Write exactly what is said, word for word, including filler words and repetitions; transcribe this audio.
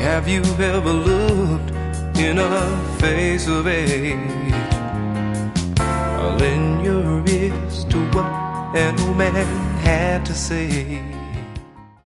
Have you ever looked in a face of age? I'll lend your ears to what an old man had to say.